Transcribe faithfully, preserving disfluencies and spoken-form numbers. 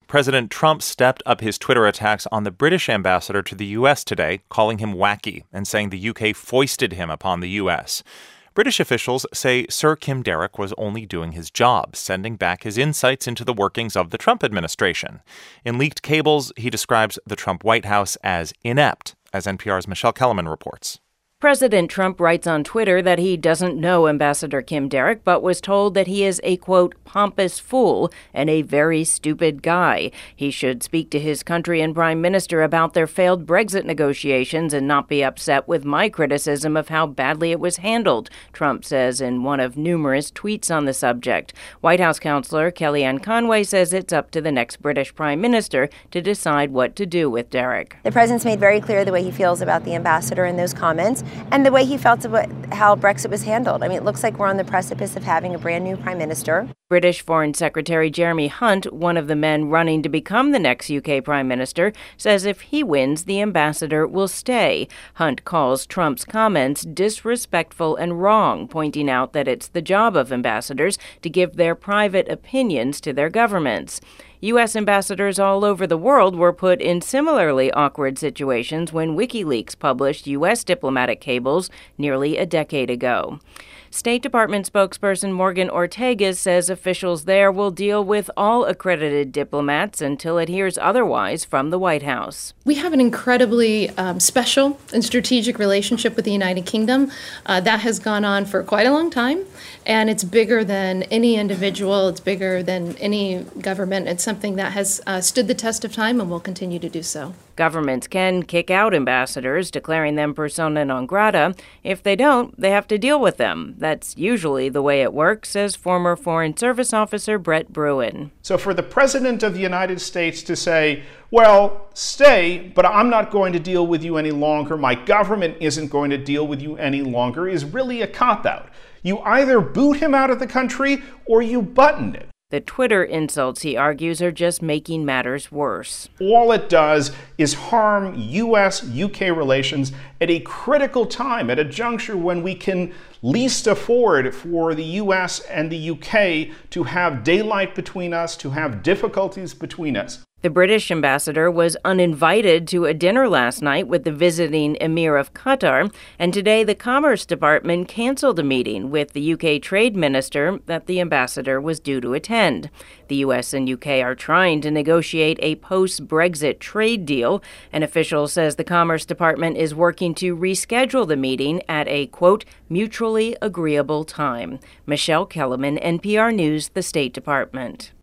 President Trump stepped up his Twitter attacks on the British ambassador to the U S today, calling him wacky and saying the U K foisted him upon the U S. British officials say Sir Kim Darroch was only doing his job, sending back his insights into the workings of the Trump administration. In leaked cables, he describes the Trump White House as inept, as N P R's Michelle Kellerman reports. President Trump writes on Twitter that he doesn't know Ambassador Kim Darroch, but was told that he is a, quote, pompous fool and a very stupid guy. He should speak to his country and prime minister about their failed Brexit negotiations and not be upset with my criticism of how badly it was handled, Trump says in one of numerous tweets on the subject. White House counselor Kellyanne Conway says it's up to the next British prime minister to decide what to do with Darroch. The president's made very clear the way he feels about the ambassador in those comments, and the way he felt about how Brexit was handled. I mean, it looks like we're on the precipice of having a brand new prime minister. British Foreign Secretary Jeremy Hunt, one of the men running to become the next U K prime minister, says if he wins, the ambassador will stay. Hunt calls Trump's comments disrespectful and wrong, pointing out that it's the job of ambassadors to give their private opinions to their governments. U S ambassadors all over the world were put in similarly awkward situations when WikiLeaks published U S diplomatic cables nearly a decade ago. State Department spokesperson Morgan Ortagus says officials there will deal with all accredited diplomats until it hears otherwise from the White House. We have an incredibly um, special and strategic relationship with the United Kingdom. Uh, that has gone on for quite a long time, and it's bigger than any individual. It's bigger than any government. It's something that has uh, stood the test of time and will continue to do so. Governments can kick out ambassadors, declaring them persona non grata. If they don't, they have to deal with them. That's usually the way it works, says former Foreign Service Officer Brett Bruen. So for the President of the United States to say, well, stay, but I'm not going to deal with you any longer, my government isn't going to deal with you any longer, is really a cop-out. You either boot him out of the country or you button it. The Twitter insults, he argues, are just making matters worse. All it does is harm U S U K relations at a critical time, at a juncture when we can least afford for the U S and the U K to have daylight between us, to have difficulties between us. The British ambassador was uninvited to a dinner last night with the visiting Emir of Qatar, and today the Commerce Department canceled a meeting with the U K trade minister that the ambassador was due to attend. The U S and U K are trying to negotiate a post-Brexit trade deal. An official says the Commerce Department is working to reschedule the meeting at a, quote, mutually agreeable time. Michelle Kellerman, N P R News, the State Department.